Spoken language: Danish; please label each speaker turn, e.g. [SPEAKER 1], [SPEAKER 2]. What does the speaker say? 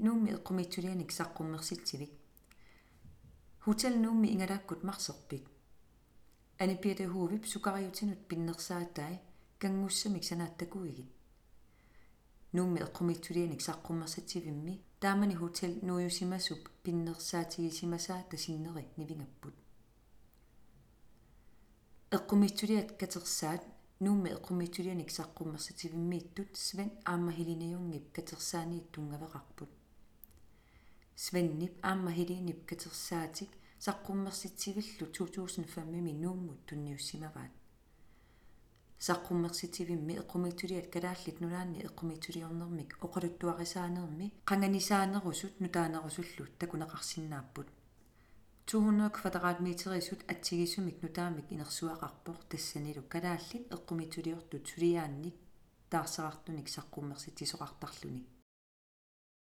[SPEAKER 1] nuummi eqqumitsulianik saqqummersitsivik hotel nuummi ingalakkut marserpik anipiate huuvip sukariutinut pinnersaattai kangussamik sanaattakuigit nuummi eqqumitsulianik saqqummersitsivimmi taamani hotel nuujusimasup pinnersaatigisimasa tasinneri nivingapput eqqumitsuliat katersaat nuummi eqqumitsulianik saqqummersitsivimmiittut Sven aammahiliniungip katersaaniit tungaveqarput Svennip aammahiliinip katersaatik saqqummersitsivillu 2005 nuummut tunniussimavaat saqqummersitsivimmi eqqumitsuliat kalaallit nulaanni eqqumitsuliornermik oqaluttuarisaanermi qanganisaanerusut nutaanerusullu takuneqarsinnaapput 200 kvadratmeterisut atsigisumik nutaamik inersuaqarpor tassanilu kalaallit eqqumitsuliortut suliaannik taarsaqartunik saqqummersitisoqartarluni